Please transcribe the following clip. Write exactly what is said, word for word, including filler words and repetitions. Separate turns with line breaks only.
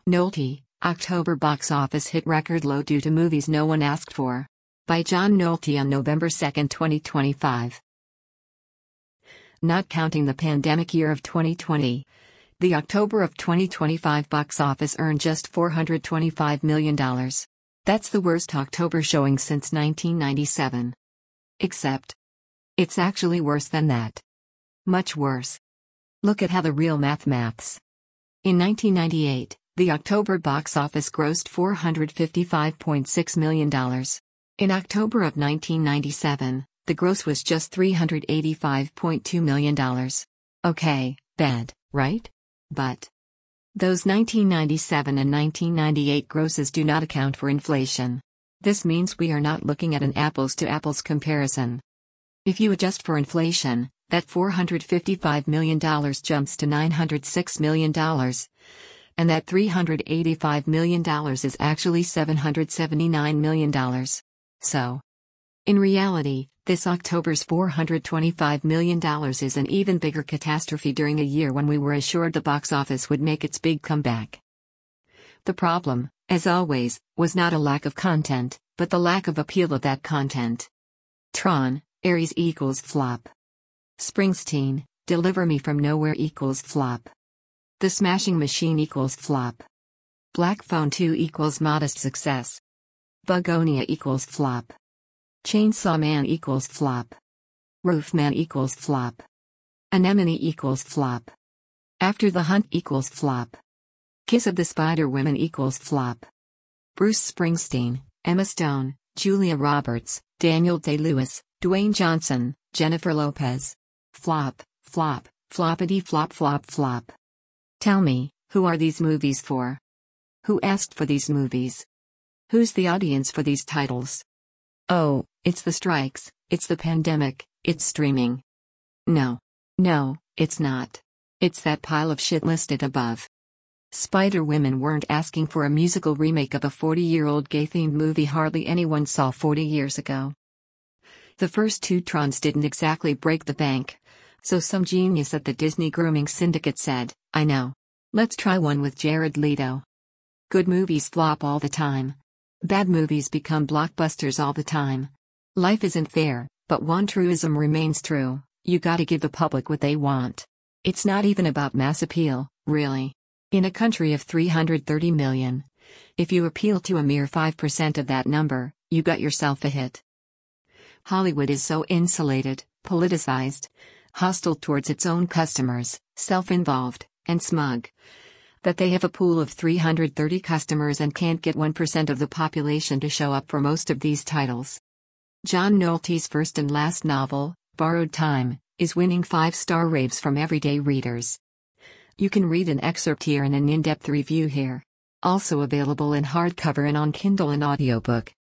Nolte, October box office hit record low due to movies no one asked for. By John Nolte on November second, twenty twenty-five. Not counting the pandemic year of twenty twenty, the October of twenty twenty-five box office earned just four hundred twenty-five million dollars. That's the worst October showing since nineteen ninety-seven. Except, it's actually worse than that. Much worse. Look at how the real math maths. In nineteen ninety-eight, the October box office grossed four hundred fifty-five point six million dollars. In October of nineteen ninety-seven, the gross was just three hundred eighty-five point two million dollars. Okay, bad, right? But those nineteen ninety-seven and nineteen ninety-eight grosses do not account for inflation. This means we are not looking at an apples-to-apples comparison. If you adjust for inflation, that four hundred fifty-five million dollars jumps to nine hundred six million dollars. And that three hundred eighty-five million dollars is actually seven hundred seventy-nine million dollars. So, in reality, this October's four hundred twenty-five million dollars is an even bigger catastrophe during a year when we were assured the box office would make its big comeback. The problem, as always, was not a lack of content, but the lack of appeal of that content. Tron, Ares equals flop. Springsteen, Deliver Me From Nowhere equals flop. The Smashing Machine equals flop. Black Phone two equals modest success. Bugonia equals flop. Chainsaw Man equals flop. Roofman equals flop. Anemone equals flop. After the Hunt equals flop. Kiss of the Spider Women equals flop. Bruce Springsteen, Emma Stone, Julia Roberts, Daniel Day-Lewis, Dwayne Johnson, Jennifer Lopez. Flop, flop, floppity flop flop flop. Tell me, who are these movies for? Who asked for these movies? Who's the audience for these titles? Oh, it's the strikes, it's the pandemic, it's streaming. No. No, it's not. It's that pile of shit listed above. Spider-Women weren't asking for a musical remake of a forty-year-old gay-themed movie hardly anyone saw forty years ago. The first two Trons didn't exactly break the bank, so some genius at the Disney Grooming Syndicate said, I know. Let's try one with Jared Leto. Good movies flop all the time. Bad movies become blockbusters all the time. Life isn't fair, but one truism remains true, you gotta give the public what they want. It's not even about mass appeal, really. In a country of three hundred thirty million, if you appeal to a mere five percent of that number, you got yourself a hit. Hollywood is so insulated, politicized, hostile towards its own customers, self-involved, and smug, that they have a pool of three hundred thirty customers and can't get one percent of the population to show up for most of these titles. John Nolte's first and last novel, Borrowed Time, is winning five-star raves from everyday readers. You can read an excerpt here and an in-depth review here. Also available in hardcover and on Kindle and audiobook.